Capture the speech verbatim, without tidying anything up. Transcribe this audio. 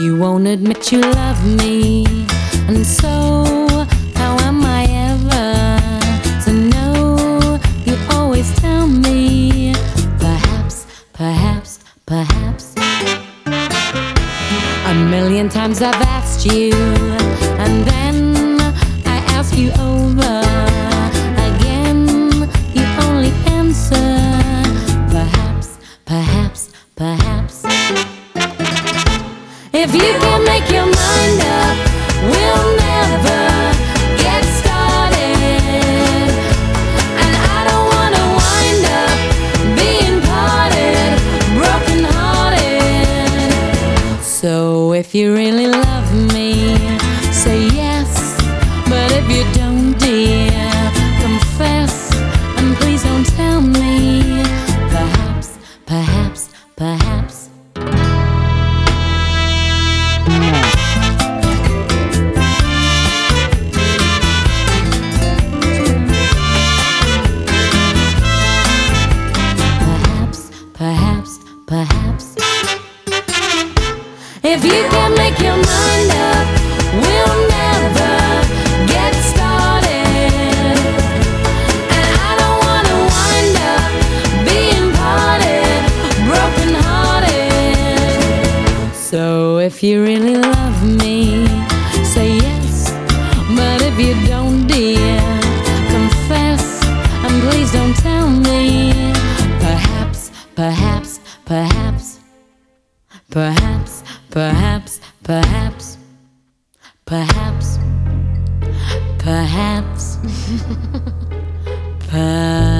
You won't admit you love me, and so how am I ever to know? You always tell me, perhaps, perhaps, perhaps. A million times I've asked you, and then I ask you over again. You only answer, perhaps, perhaps, perhaps. If you can make your mind up, we'll never get started. And I don't wanna wind up being parted, broken hearted. So if you really love me, say yes. But if you don't, dear, confess. And please don't tell me, perhaps, perhaps, perhaps. Perhaps, perhaps. If you can make your mind up, we'll never get started. And I don't wanna wind up being parted, broken hearted. So if you really love me, say yes. But if you don't, dear, confess. And please don't tell me, perhaps, perhaps, perhaps, perhaps, perhaps, perhaps, perhaps, perhaps, perhaps.